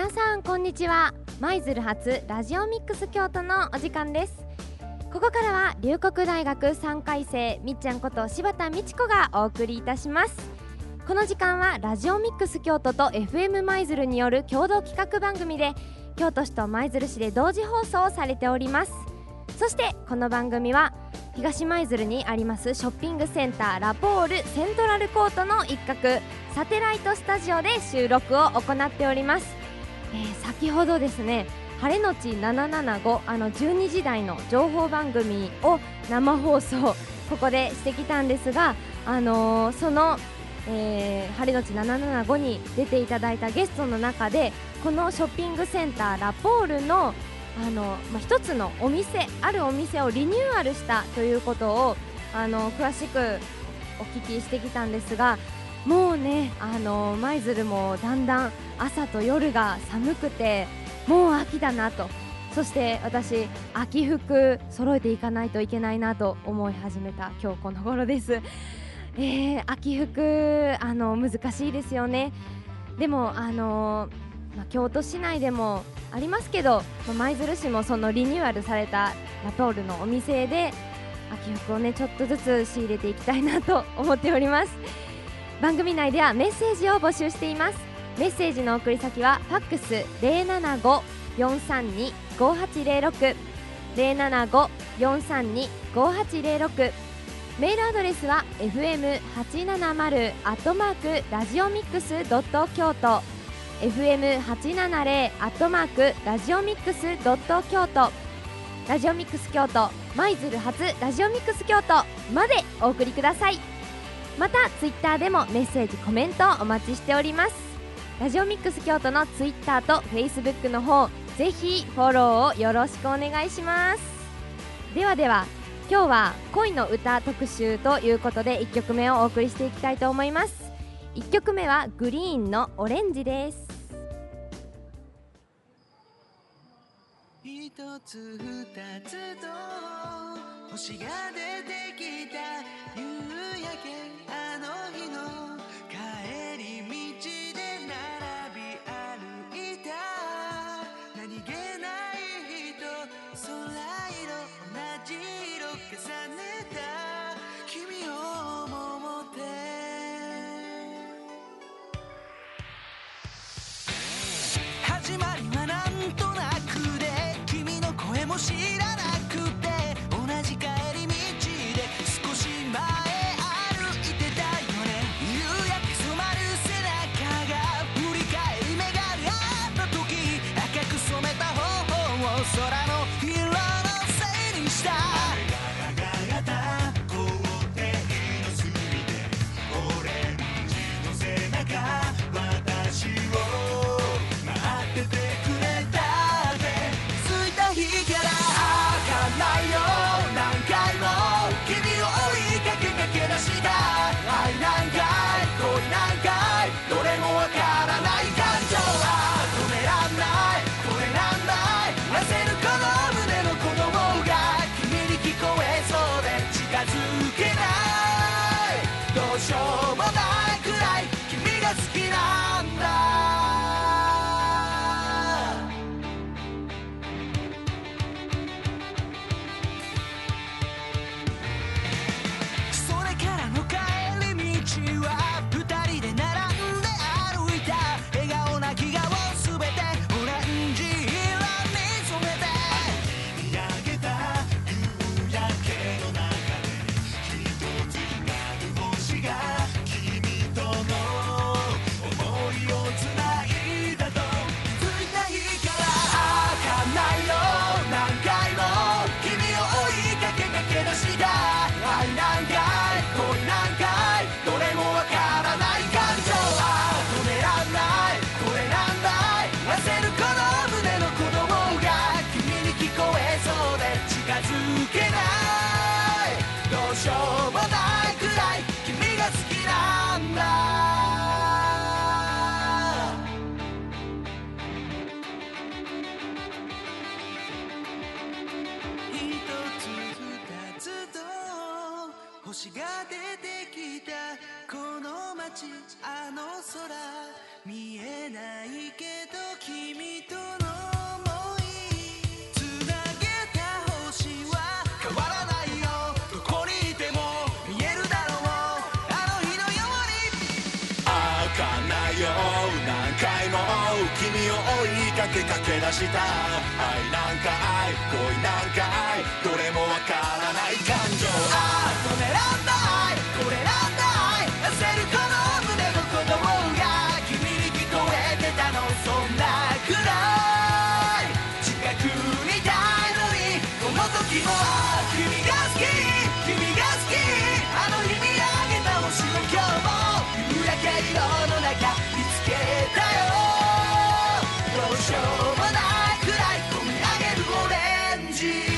皆さんこんにちは。舞鶴発ラジオミックス京都のお時間です。ここからは龍谷大学3回生みっちゃんこと柴田美智子がお送りいたします。この時間はラジオミックス京都と FM 舞鶴による共同企画番組で京都市と舞鶴市で同時放送されております。そしてこの番組は東舞鶴にありますショッピングセンターラポールセントラルコートの一角サテライトスタジオで収録を行っております。先ほどですね、晴れのち775、12時台の情報番組を生放送ここでしてきたんですが、その、晴れのち775に出ていただいたゲストの中でこのショッピングセンターラポールの一つのあるお店をリニューアルしたということを詳しくお聞きしてきたんですが、もうね舞鶴もだんだん朝と夜が寒くてもう秋だなと、そして私秋服揃えていかないといけないなと思い始めた今日この頃です。秋服難しいですよね。でも京都市内でもありますけど、舞鶴市もそのリニューアルされたラポールのお店で秋服をねちょっとずつ仕入れていきたいなと思っております。番組内ではメッセージを募集しています。メッセージの送り先はファックス 075-432-5806 075-432-5806、メールアドレスは fm870@radiomix.kyoto fm870@radiomix.kyoto ラジオミックス京都舞鶴発ラジオミックス京都までお送りください。またツイッターでもメッセージコメントをお待ちしております。ラジオミックス京都のツイッターとフェイスブックの方ぜひフォローをよろしくお願いします。では今日は恋の歌特集ということで1曲目をお送りしていきたいと思います。1曲目はグリーンのオレンジです。 一つ二つと星が出てきた夕焼け、あの日の帰り道で並び歩いた何気ない人、空色同じ色重ねた君を思って始まりはなんとなくで君の声も知らなくて同じ帰り道で少し前歩いてたよね。夕焼け染まる背中が振り返り目があった時赤く染めた頬を空の色のせいにした雨がやがた校庭の隅でオレンジの背中私を待っててくれたってついた日から開かないよ。何回も君を追いかけ出した愛なんかい恋なんかいどれもわからない感情は止めらんないこれなんだい焦るこの胸の鼓動が君に聞こえそうで近づけないどうしようもないくらい君が好きなんだ。それからの帰り道は二人で並んで歩いた笑顔な気顔すべてオレンジ色に染めて見上げた夕焼けの中で一つ光る星が出てきたこの街あの空見えないけど君との想いつなげた星は変わらないよどこにいても見えるだろうあの日のように開かないよ何回も君を追いかけ駆け出した愛なんか愛恋なんか愛どれもわからない感情これなんだ愛これなんだ愛焦るこの胸の鼓動が君に聞こえてたのそんなくらい近くにいたいのにこの時も君が好き君が好きあの日見上げた星を今日も夕焼け色の中見つけたよどうしようもないくらい込み上げるオレンジ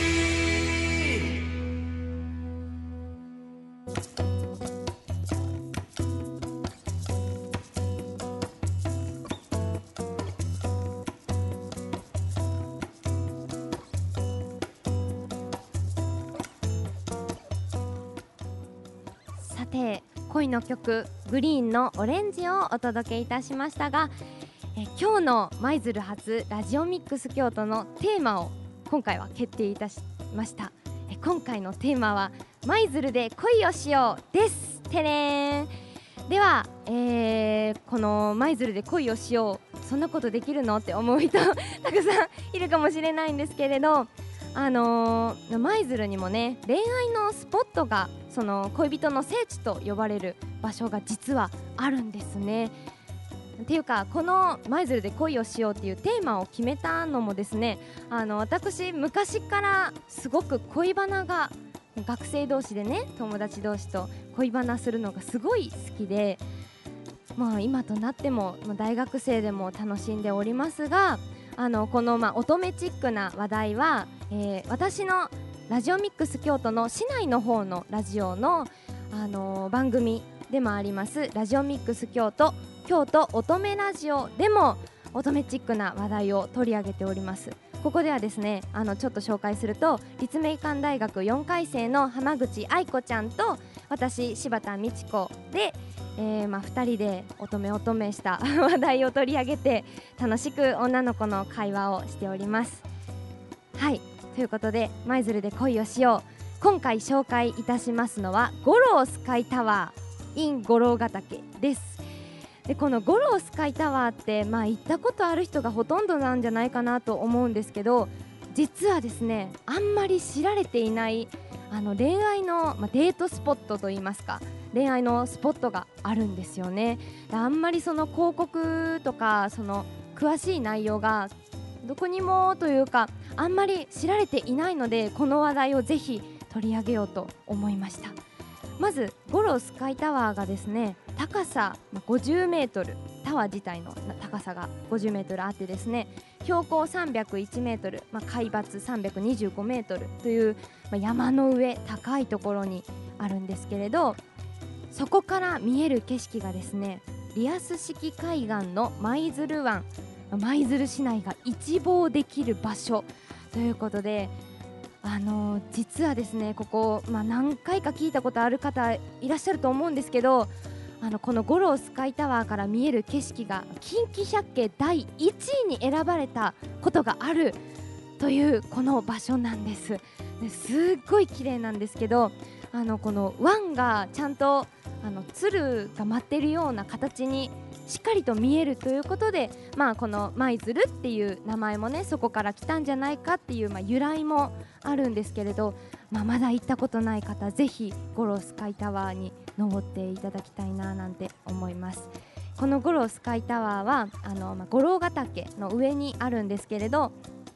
さて恋の曲グリーンのオレンジをお届けいたしましたが、今日の舞鶴発ラジオミックス京都のテーマを今回は決定いたしました。今回のテーマは舞鶴で恋をしようです。てれーん。では、この舞鶴で恋をしようそんなことできるのって思う人たくさんいるかもしれないんですけれど、舞鶴にもね恋愛のスポットがその恋人の聖地と呼ばれる場所が実はあるんですね。っていうかこの舞鶴で恋をしようっていうテーマを決めたのもですね、私昔からすごく恋バナが学生同士でね友達同士と恋バナするのがすごい好きで、今となっても大学生でも楽しんでおりますが、この乙女チックな話題は、私のラジオミックス京都の市内の方のラジオの、番組でもありますラジオミックス京都乙女ラジオでも乙女チックな話題を取り上げております。ここではですねちょっと紹介すると立命館大学4回生の浜口愛子ちゃんと私柴田美智子で、2人で乙女した話題を取り上げて楽しく女の子の会話をしております。はいということで舞鶴で恋をしよう今回紹介いたしますのは五郎スカイタワー in 五郎ヶ岳です。でこの五郎スカイタワーって行ったことある人がほとんどなんじゃないかなと思うんですけど、実はですねあんまり知られていない恋愛の、デートスポットといいますか恋愛のスポットがあるんですよね。あんまりその広告とかその詳しい内容がどこにもというかあんまり知られていないのでこの話題をぜひ取り上げようと思いました。まず五郎スカイタワーがですね高さ50メートルタワー自体の高さが50メートルあってですね標高301メートル、海抜325メートルという、山の上高いところにあるんですけれど、そこから見える景色がですねリアス式海岸の舞鶴湾舞鶴市内が一望できる場所ということで実はですねここ、何回か聞いたことある方いらっしゃると思うんですけどこの五郎スカイタワーから見える景色が近畿百景第1位に選ばれたことがあるというこの場所なんです。ですっごい綺麗なんですけどこの湾がちゃんと鶴が舞っているような形にしっかりと見えるということで、この舞鶴っていう名前もねそこから来たんじゃないかっていう、由来もあるんですけれど、まだ行ったことない方ぜひ五郎スカイタワーに登っていただきたいななんて思います。この五郎スカイタワーは五郎ヶ岳の上にあるんですけれど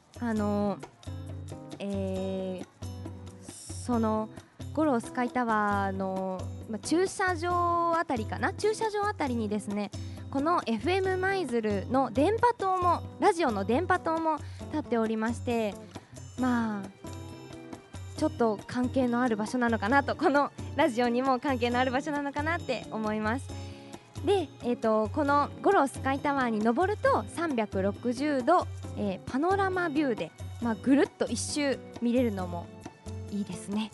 その五郎スカイタワーの、駐車場あたりにですねこの FM 舞鶴の電波塔もラジオの電波塔も立っておりまして、ちょっと関係のある場所なのかなとこのラジオにも関係のある場所なのかなって思います。で、この五郎スカイタワーに登ると360度、パノラマビューで、ぐるっと一周見れるのもいいですね。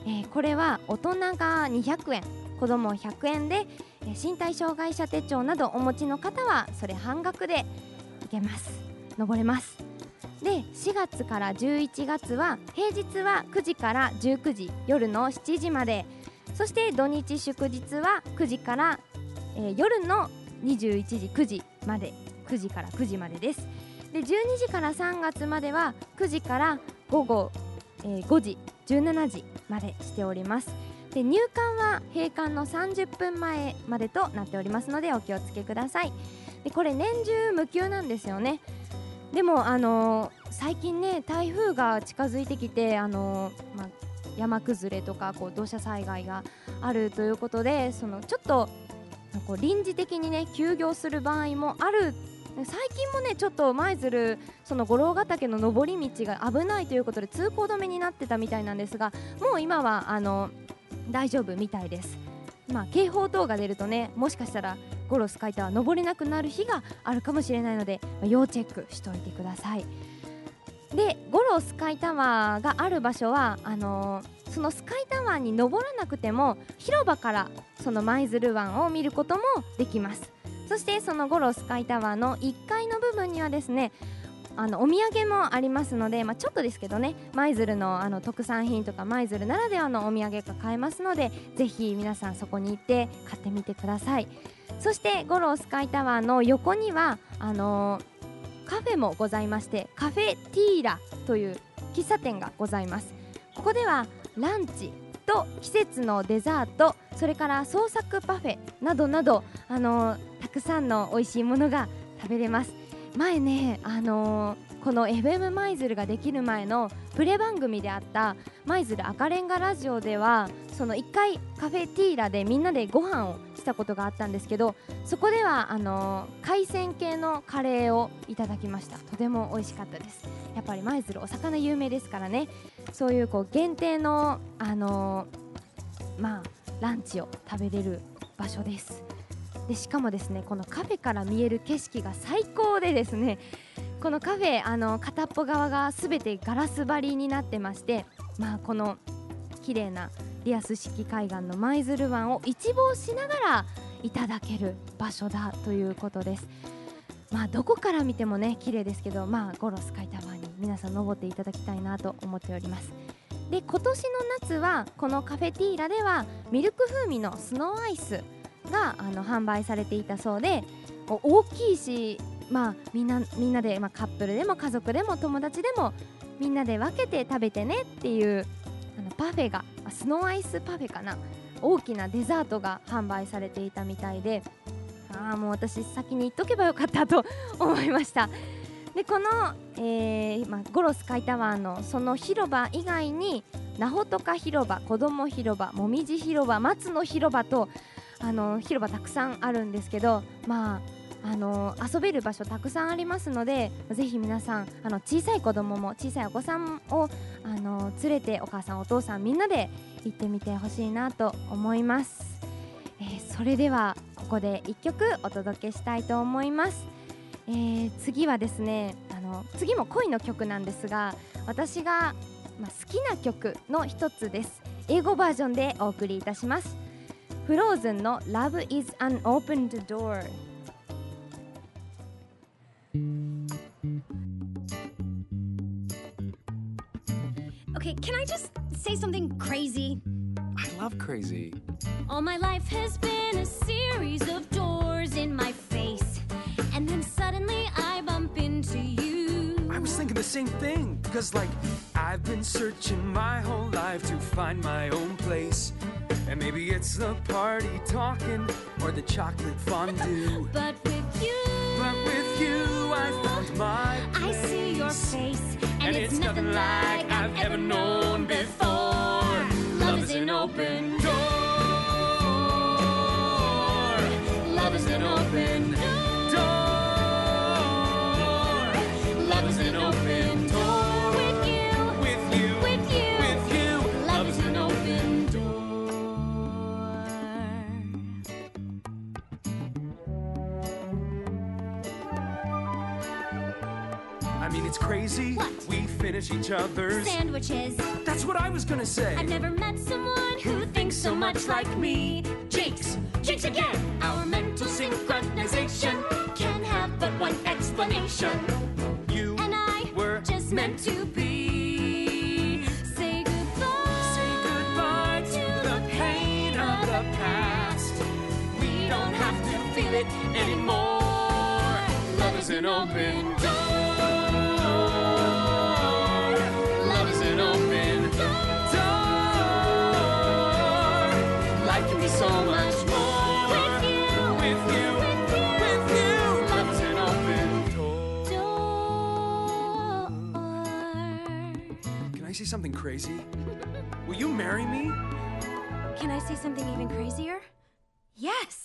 これは大人が200円子供100円で、身体障害者手帳などお持ちの方はそれ半額で行けます、登れます。で4月から11月は平日は9時から19時夜の7時まで、そして土日祝日は9時から、夜の21時9時まで、9時から9時までです。で12時から3月までは9時から午後、5時17時までしております。で入館は閉館の30分前までとなっておりますのでお気をつけください。でこれ年中無休なんですよね。でも最近ね台風が近づいてきて山崩れとかこう土砂災害があるということで、ちょっとこう臨時的にね休業する場合もある。最近もねちょっと舞鶴その五郎ヶ岳の登り道が危ないということで通行止めになってたみたいなんですが、もう今は大丈夫みたいです。警報等が出るとねもしかしたらゴロスカイタワー登れなくなる日があるかもしれないので、要チェックしておいてください。でゴロスカイタワーがある場所はそのスカイタワーに登らなくても広場からその舞鶴湾を見ることもできます。そしてそのゴロスカイタワーの1階の部分にはですねお土産もありますので、ちょっとですけどね舞鶴の特産品とか舞鶴ならではのお土産が買えますので、ぜひ皆さんそこに行って買ってみてください。そしてゴロスカイタワーの横にはカフェもございまして、カフェティーラという喫茶店がございます。ここではランチと季節のデザート、それから創作パフェなどなどたくさんの美味しいものが食べれます。前ねこの FM 舞鶴ができる前のプレ番組であった舞鶴赤レンガラジオではその1回カフェティーラでみんなでご飯をしたことがあったんですけど、そこでは海鮮系のカレーをいただきました。とても美味しかったです。やっぱり舞鶴お魚有名ですからね、そういう限定のランチを食べれる場所です。でしかもですねこのカフェから見える景色が最高でですね、このカフェ片っぽ側がすべてガラス張りになってまして、この綺麗なリアス式海岸の舞鶴湾を一望しながらいただける場所だということです。どこから見てもね綺麗ですけど、ゴロスカイタワーに皆さん登っていただきたいなと思っております。で今年の夏はこのカフェティーラではミルク風味のスノーアイスが販売されていたそうで、大きいし、みんなで、カップルでも家族でも友達でもみんなで分けて食べてねっていうパフェがスノーアイスパフェかな、大きなデザートが販売されていたみたいで、もう私先に行っとけばよかったと思いました。でこの、ゴロスカイタワーのその広場以外にナホトカ広場、子ども広場、もみじ広場、松の広場と広場たくさんあるんですけど、遊べる場所たくさんありますので、ぜひ皆さん小さい子供も小さいお子さんを連れてお母さんお父さんみんなで行ってみてほしいなと思います。それではここで1曲お届けしたいと思います。次はですね次も恋の曲なんですが、私が、好きな曲の一つです。英語バージョンでお送りいたします。フローズンの Love is an opened door。 Okay, can I just say something crazy? I love crazy. All my life has been a series of doors in my face, and then suddenly I bump into you. I was thinking the same thing, because I've been searching my whole life to find my own place. And maybe it's the party talking or the chocolate fondue. But with you I found my place. I see your face, and it's nothing like I've ever known before. Love is an open door. Love is an open door. Love is an open door. with you, With you, with you, with you. love is an open door. I mean, it's crazy. What? We finish each other's Sandwiches. That's what I was gonna say. I've never met someone who thinks so much like me. Jinx, jinx again. Our mental synchronization can have but one explanation. You And I were just meant to be. Say goodbye. Say goodbye to the pain of the past. We don't have to Feel it anymore. Love is an open door. Love is an open door. Life can be so much more With you. with you, with you. Love is an open door. Can I say something crazy? Will you marry me? Can I say something even crazier? Yes.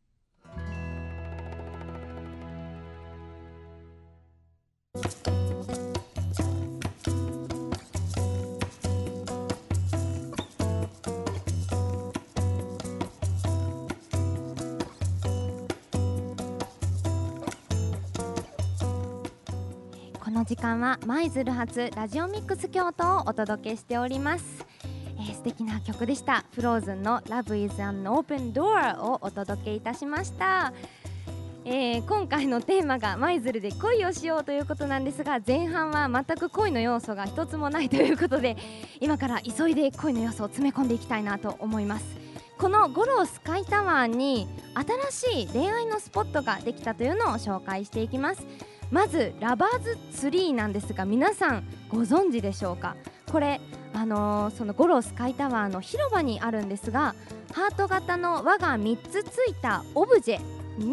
この時間は舞鶴発ラジオミックス京都をお届けしております。素敵な曲でした。フローズンの Love is an Open Door をお届けいたしました。今回のテーマが舞鶴で恋をしようということなんですが、前半は全く恋の要素が一つもないということで、今から急いで恋の要素を詰め込んでいきたいなと思います。この五郎スカイタワーに新しい恋愛のスポットができたというのを紹介していきます。まずラバーズツリーなんですが、皆さんご存知でしょうか。これその五郎スカイタワーの広場にあるんですが、ハート型の輪が3つついたオブジェ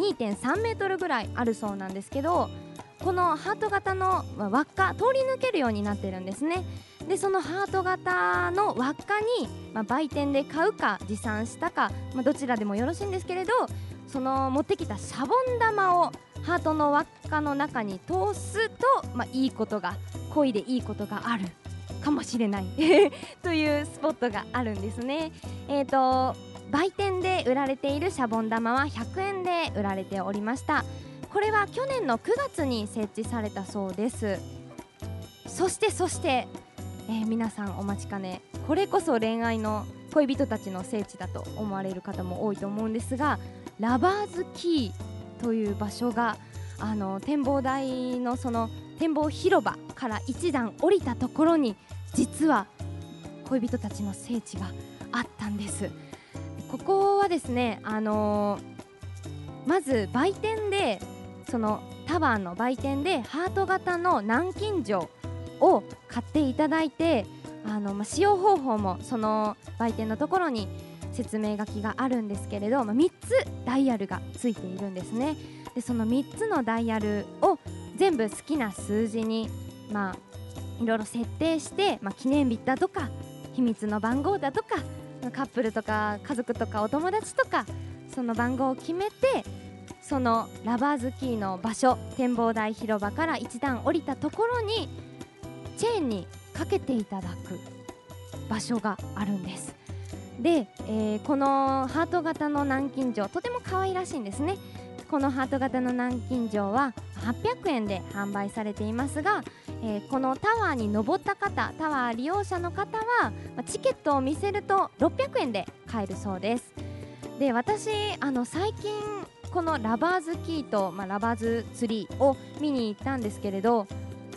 2.3 メートルぐらいあるそうなんですけど、このハート型の輪っか通り抜けるようになってるんですね。でそのハート型の輪っかに、売店で買うか持参したか、どちらでもよろしいんですけれど、その持ってきたシャボン玉をハートの輪っかの中に通すと、いいことが、恋でいいことがあるかもしれないというスポットがあるんですね。売店で売られているシャボン玉は100円で売られておりました。これは去年の9月に設置されたそうです。そして皆さんお待ちかね、これこそ恋愛の恋人たちの聖地だと思われる方も多いと思うんですが、ラバーズキーという場所が展望台のその展望広場から一段降りたところに、実は恋人たちの聖地があったんです。ここはですね、まず売店で、そのタワーの売店でハート型の南京錠を買っていただいて、使用方法もその売店のところに説明書きがあるんですけれど、3つダイヤルがついているんですね。でその3つのダイヤルを全部好きな数字に、いろいろ設定して、記念日だとか秘密の番号だとか、カップルとか家族とかお友達とか、その番号を決めて、そのラバーズキーの場所、展望台広場から一段降りたところにチェーンにかけていただく場所があるんです。で、このハート型の南京錠、とても可愛らしいんですね。このハート型の南京錠は800円で販売されていますが、このタワーに登った方、タワー利用者の方はチケットを見せると600円で買えるそうです。で私最近このラバーズキーと、ラバーズツリーを見に行ったんですけれど、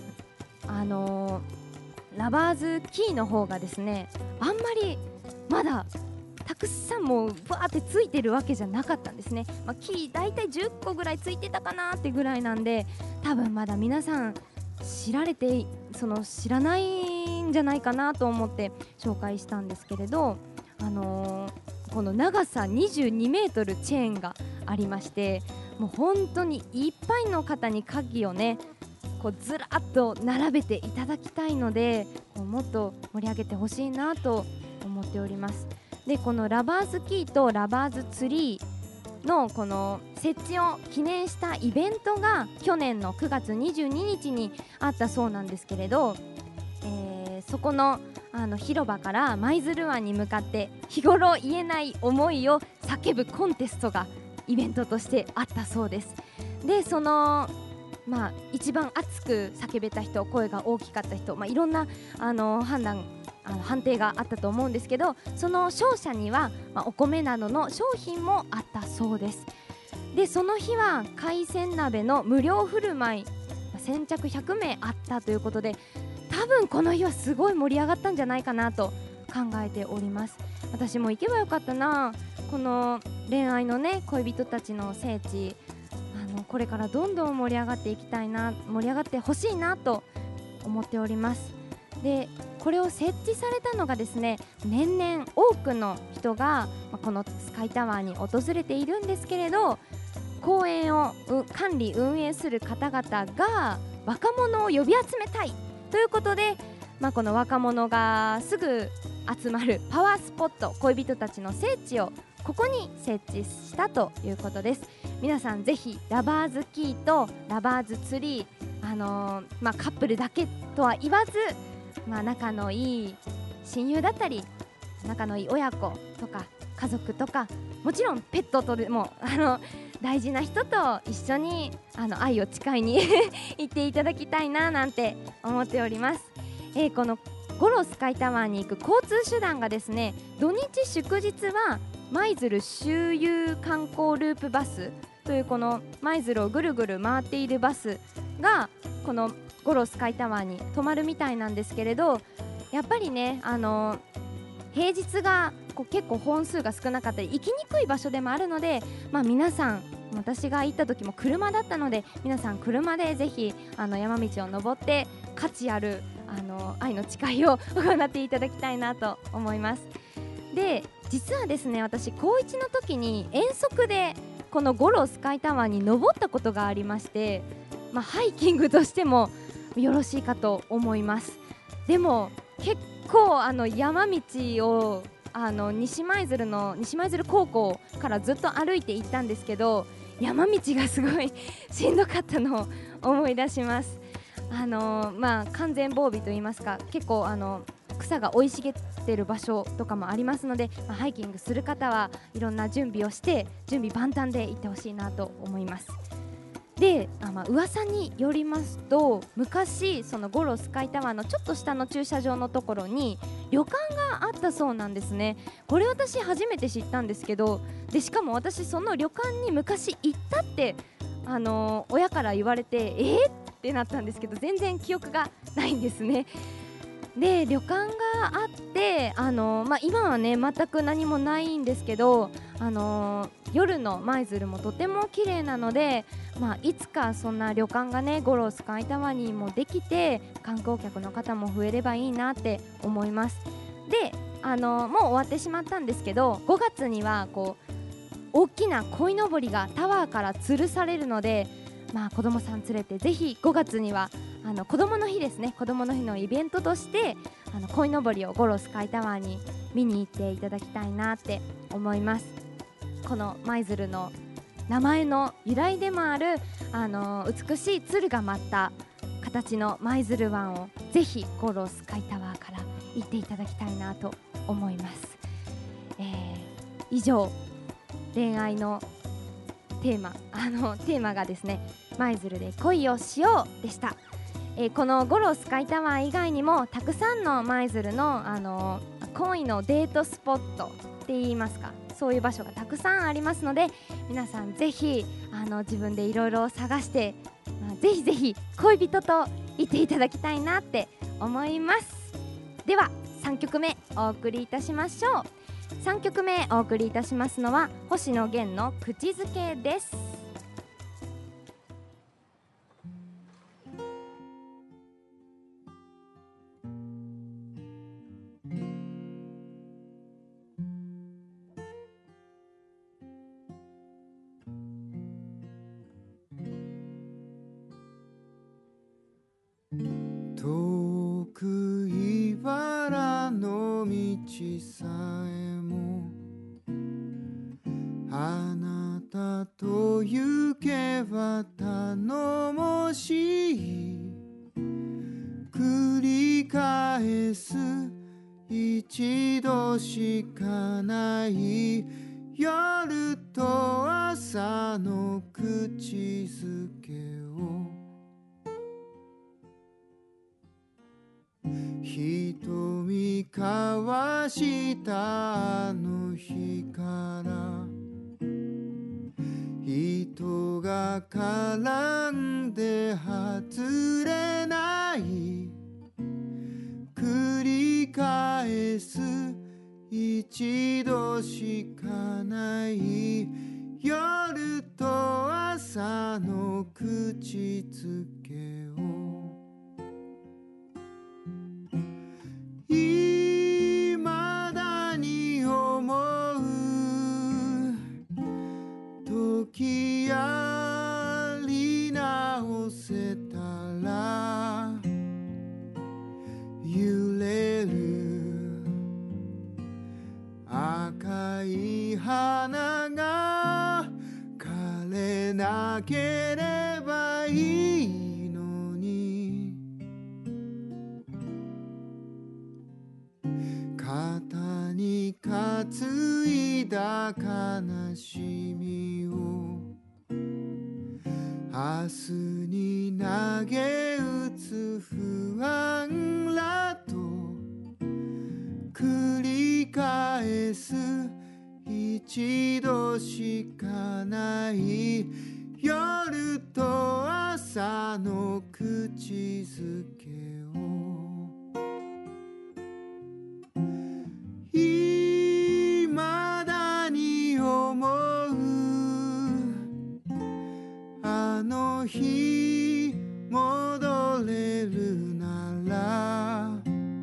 ラバーズキーの方がですね、あんまりまだたくさんもうバーってついてるわけじゃなかったんですね。キーだいたい10個ぐらいついてたかなってぐらいなんで、多分まだ皆さん知らないんじゃないかなと思って紹介したんですけれど、この長さ22メートルチェーンがありまして、もう本当にいっぱいの方に鍵をね、こうずらっと並べていただきたいので、もっと盛り上げてほしいなと思っております。でこのラバーズキーとラバーズツリーのこの設置を記念したイベントが去年の9月22日にあったそうなんですけれど、そこの広場から舞鶴湾に向かって日頃言えない思いを叫ぶコンテストがイベントとしてあったそうです。でその一番熱く叫べた人、声が大きかった人、いろんな判定があったと思うんですけど、その勝者には、お米などの商品もあったそうです。でその日は海鮮鍋の無料振る舞い、先着100名あったということで、多分この日はすごい盛り上がったんじゃないかなと考えております。私も行けばよかったな。この恋愛のね、恋人たちの聖地、これからどんどん盛り上がっていきたいな、盛り上がってほしいなと思っております。でこれを設置されたのがですね、年々多くの人がこのスカイタワーに訪れているんですけれど、公園を管理運営する方々が若者を呼び集めたいということで、この若者がすぐ集まるパワースポット、恋人たちの聖地をここに設置したということです。皆さんぜひラバーズキーとラバーズツリー、カップルだけとは言わず、仲のいい親友だったり仲のいい親子とか家族とか、もちろんペットとでも大事な人と一緒に愛を誓いに行っていただきたいななんて思っております。このゴロスカイタワーに行く交通手段がですね、土日祝日は舞鶴周遊観光ループバスというこの舞鶴をぐるぐる回っているバスがこのゴロスカイタワーに止まるみたいなんですけれど、やっぱりね平日が結構本数が少なかったり行きにくい場所でもあるので、皆さん、私が行った時も車だったので、皆さん車でぜひ山道を登って価値ある愛の誓いを行っていただきたいなと思います。で実はですね、私高1の時に遠足でこのゴロスカイタワーに登ったことがありまして、ハイキングとしてもよろしいかと思います。でも結構山道を西舞鶴高校からずっと歩いて行ったんですけど、山道がすごいしんどかったのを思い出します。完全防備といいますか、結構草が生い茂っている場所とかもありますので、ハイキングする方はいろんな準備をして準備万端で行ってほしいなと思います。で噂によりますと、昔そのゴロスカイタワーのちょっと下の駐車場のところに旅館があったそうなんですね。これ私初めて知ったんですけど、でしかも私その旅館に昔行ったって親から言われてってなったんですけど、全然記憶がないんですね。で旅館があって今はね全く何もないんですけど、夜の舞鶴もとても綺麗なので、いつかそんな旅館がねゴロスカイタワーにもできて観光客の方も増えればいいなって思います。でもう終わってしまったんですけど、5月には大きな鯉のぼりがタワーから吊るされるので、子供さん連れてぜひ5月には子供の日ですね、子供の日のイベントとして鯉のぼりをゴロスカイタワーに見に行っていただきたいなって思います。この舞鶴の名前の由来でもある美しい鶴が舞った形の舞鶴湾をぜひゴロスカイタワーから行っていただきたいなと思います。以上恋愛のテーマがですね、舞鶴で恋をしようでした。このゴロスカイタワー以外にもたくさんの舞鶴の、恋のデートスポットって言いますか、そういう場所がたくさんありますので、皆さんぜひ自分でいろいろ探して、ぜひぜひ恋人といていただきたいなって思います。では3曲目お送りいたしましょう。3曲目お送りいたしますのは星野源の口づけです。 遠く茨の道さえもあなたと行けば頼もしい、繰り返す一度しかない夜と朝の口づけを瞳交わしたあの日から糸が絡んで外れない繰り返す一度しかない夜と朝の口づけを未だに思う時やり直せたら揺れる赤い花が枯れなければいいのに肩に担いだ悲しみを明日に投げ打つ不安らと繰り返す一度しかない夜と朝の口づけを未だに思うあの日戻れるなら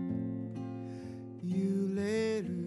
揺れる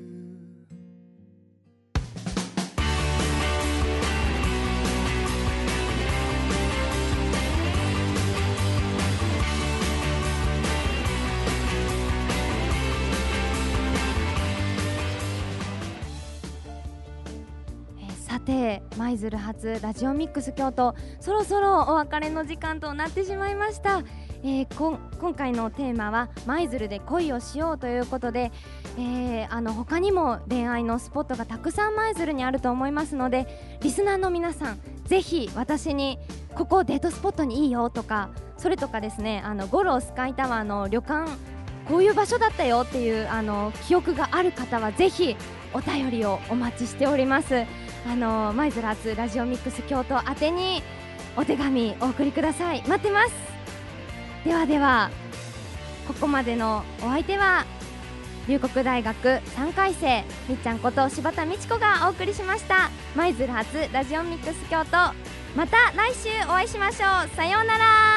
さて舞鶴発ラジオミックス京都、そろそろお別れの時間となってしまいました。今回のテーマは舞鶴で恋をしようということで、他にも恋愛のスポットがたくさん舞鶴にあると思いますので、リスナーの皆さんぜひ私にここデートスポットにいいよとか、それとかですね、五郎スカイタワーの旅館こういう場所だったよっていう記憶がある方はぜひお便りをお待ちしております。舞鶴発ラジオミックス京都宛てにお手紙お送りください。待ってます。ではでは、ここまでのお相手は龍谷大学3回生みっちゃんこと柴田美智子がお送りしました。舞鶴発ラジオミックス京都、また来週お会いしましょう。さようなら。